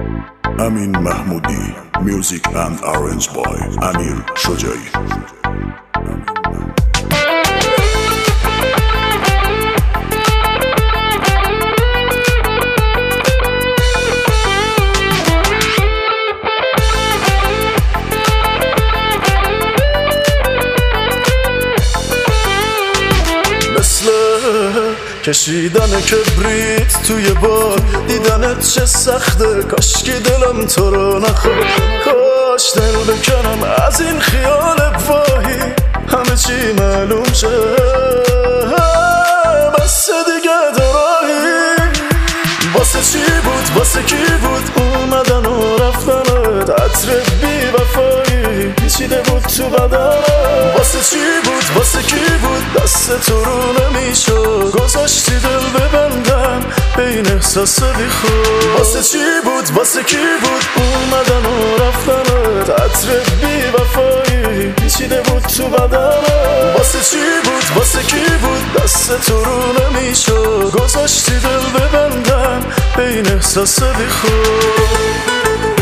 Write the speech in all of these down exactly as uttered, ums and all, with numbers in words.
امین محمودی. Music and Arrange by امیر شجاعی. کشیدن کبریت توی بار، دیدنت چه سخته، کاش که دلم تو رو نخواد. کاش دل بکنم از این خیال واهی، همه چی معلوم شه، بس دیگه دراهی. واسه چی بود، واسه کی بود اومدن و رفتنت، عطر بی وفایی پیچیده بود تو بدنت. واسه چی بود، واسه کی بود دست تو رو نمیشد، گذاشتی دل ببندم بین احساس بی خود. واسه چی بود، واسه کی بود اومدن و رفتنت، عطر بی وفایی پیچیده بود تو بدنت. واسه چی بود، واسه کی بود دست تو رو نمیشد، گذاشتی دل ببندم بین احساس بی خود.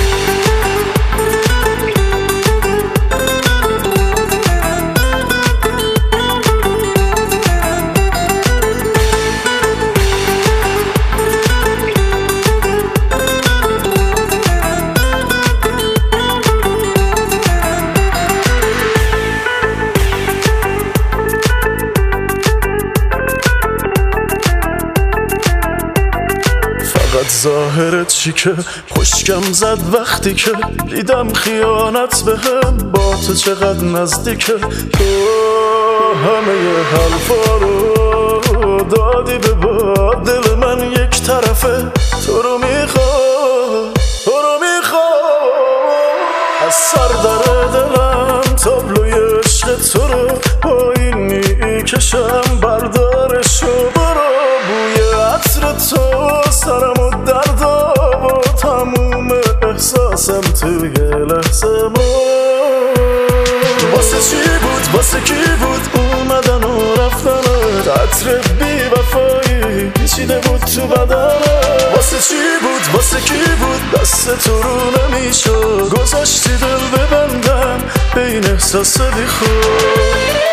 ظاهرت چی که خشکم زد وقتی که دیدم خیانت بهم با تو چقدر نزدیکه. تو همه حرفا رو دادی به باد، دل من یک طرفه تو رو میخواد، تو رو میخواد. از سر در دلم تابلوی عشق تو رو با این میکشم، بردارشو برو. بوی عطر تو سرم و درد و تموم احساسم توی لحظه بود. واسه چی بود، واسه کی بود اومدن و رفتنت، عطر بی وفایی پیچیده بود تو بدنت. واسه چی بود، واسه کی بود دست تو رو نمیشد، گذاشتی دل ببندم بین احساس بی خود.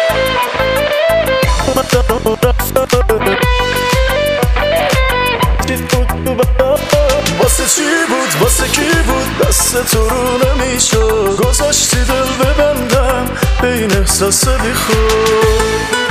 واسه چی بود، واسه کی بود دست تو رو نمیشد، گذاشتی دل ببندم بین احساس بی خود.